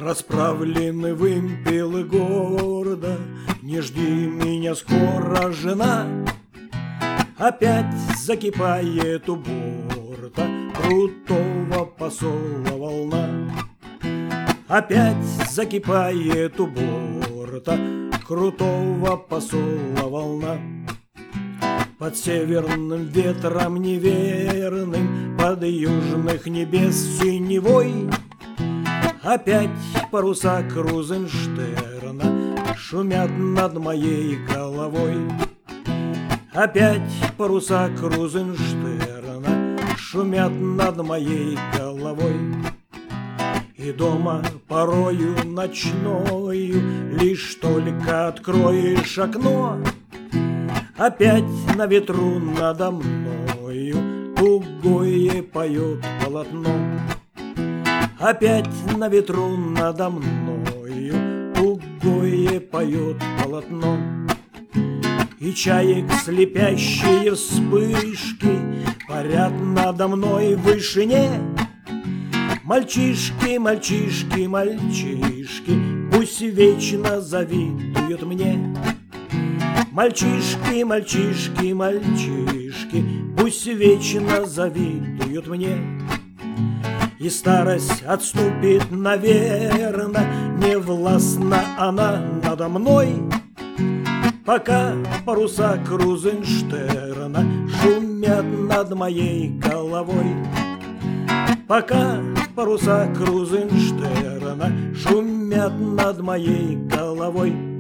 Расправлены вымпелы города, не жди меня скоро, жена. Опять закипает у борта крутого посола волна. Опять закипает у борта крутого посола волна. Под северным ветром неверным, под южных небес синевой, опять паруса Крузенштерна шумят над моей головой. Опять паруса Крузенштерна шумят над моей головой. И дома порою ночною лишь только откроешь окно, опять на ветру надо мною тугое поет полотно. Опять на ветру надо мною тугое поет полотно. И чаек слепящие вспышки парят надо мной в вышине. Мальчишки, мальчишки, мальчишки, пусть вечно завидуют мне. Мальчишки, мальчишки, мальчишки, пусть вечно завидуют мне. И старость отступит, наверно, не властна она надо мной, пока паруса Крузенштерна шумят над моей головой. Пока паруса Крузенштерна шумят над моей головой.